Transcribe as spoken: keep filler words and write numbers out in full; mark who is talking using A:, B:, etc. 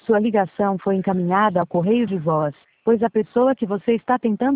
A: Sua ligação foi encaminhada ao correio de voz, pois a pessoa que você está tentando